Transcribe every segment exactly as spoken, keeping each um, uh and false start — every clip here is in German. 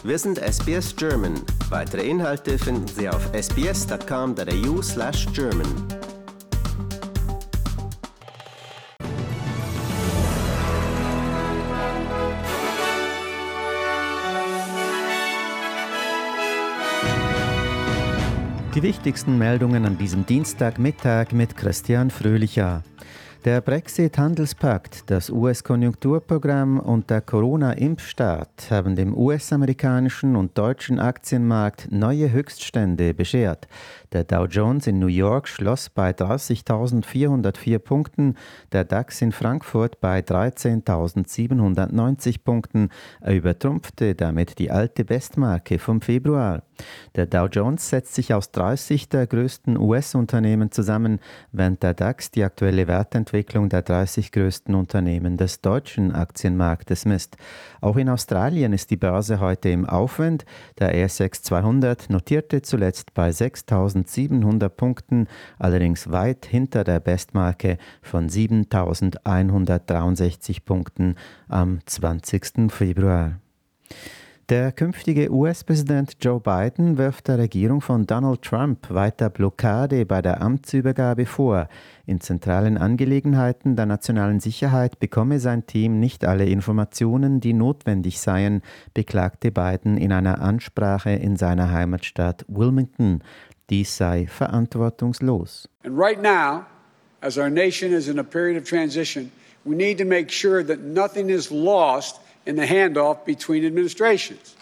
Wir sind S B S German. Weitere Inhalte finden Sie auf sbs.com.au slash German. Die wichtigsten Meldungen an diesem Dienstagmittag mit Christian Fröhlicher. Der Brexit-Handelspakt, das U S-Konjunkturprogramm und der Corona-Impfstart haben dem U S-amerikanischen und deutschen Aktienmarkt neue Höchststände beschert. Der Dow Jones in New York schloss bei dreißigtausendvierhundertvier Punkten, der DAX in Frankfurt bei dreizehntausendsiebenhundertneunzig Punkten. Er übertrumpfte damit die alte Bestmarke vom Februar. Der Dow Jones setzt sich aus dreißig der größten U S-Unternehmen zusammen, während der DAX die aktuelle Wertentwicklung der dreißig größten Unternehmen des deutschen Aktienmarktes misst. Auch in Australien ist die Börse heute im Aufwind. Der A S X zweihundert notierte zuletzt bei sechstausendsiebenhundert Punkten, allerdings weit hinter der Bestmarke von siebentausendeinhundertdreiundsechzig Punkten am zwanzigsten Februar. Der künftige U S-Präsident Joe Biden wirft der Regierung von Donald Trump weiter Blockade bei der Amtsübergabe vor. In zentralen Angelegenheiten der nationalen Sicherheit bekomme sein Team nicht alle Informationen, die notwendig seien, beklagte Biden in einer Ansprache in seiner Heimatstadt Wilmington. Dies sei verantwortungslos. And right now, as our nation is in a period of transition, we need to make sure that nothing is lost in the handoff between administrations.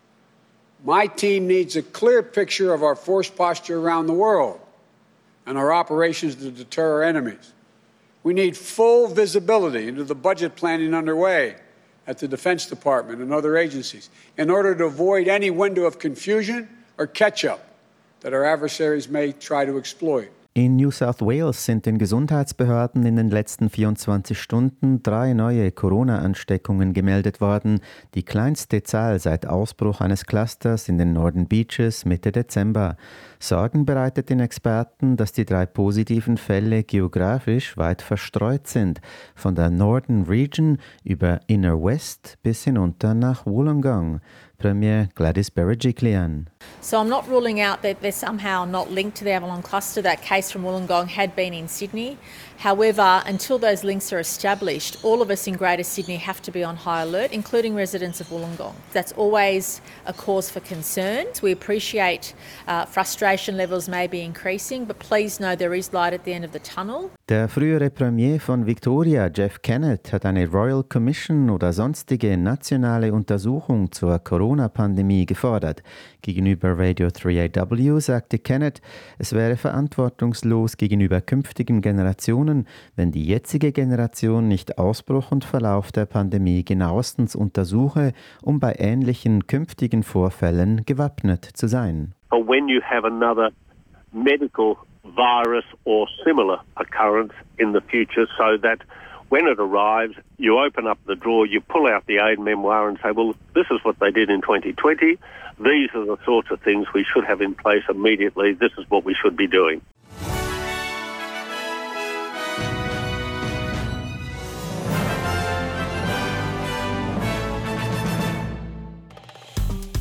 My team needs a clear picture of our force posture around the world and our operations to deter our enemies. We need full visibility into the budget planning underway at the Defense Department and other agencies in order to avoid any window of confusion or catch-up that our adversaries may try to exploit. In New South Wales sind den Gesundheitsbehörden in den letzten vierundzwanzig Stunden drei neue Corona-Ansteckungen gemeldet worden, die kleinste Zahl seit Ausbruch eines Clusters in den Northern Beaches Mitte Dezember. Sorgen bereitet den Experten, dass die drei positiven Fälle geografisch weit verstreut sind, von der Northern Region über Inner West bis hinunter nach Wollongong. Premier Gladys Berejiklian. So I'm not ruling out that they're somehow not linked to the Avalon cluster. That case from Wollongong had been in Sydney. However, until those links are established, all of us in Greater Sydney have to be on high alert, including residents of Wollongong. That's always a cause for concern. We appreciate uh, frustration levels may be increasing, but please know there is light at the end of the tunnel. Der frühere Premier von Victoria, Jeff Kennett, hat eine Royal Commission oder sonstige nationale Untersuchung zur Corona-Pandemie gefordert. Gegenüber Radio drei A W sagte Kennett, es wäre verantwortungslos gegenüber künftigen Generationen, wenn die jetzige Generation nicht Ausbruch und Verlauf der Pandemie genauestens untersuche, um bei ähnlichen künftigen Vorfällen gewappnet zu sein. Or when you have another medical virus or similar occurrence in the future, so that when it arrives, you open up the drawer, you pull out the aid memoir and say, well, this is what they did in twenty twenty. These are the sorts of things we should have in place immediately. This is what we should be doing.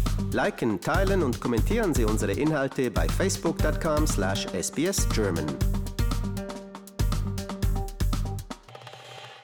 Liken, teilen und kommentieren Sie unsere Inhalte bei facebook dot com slash S B S German.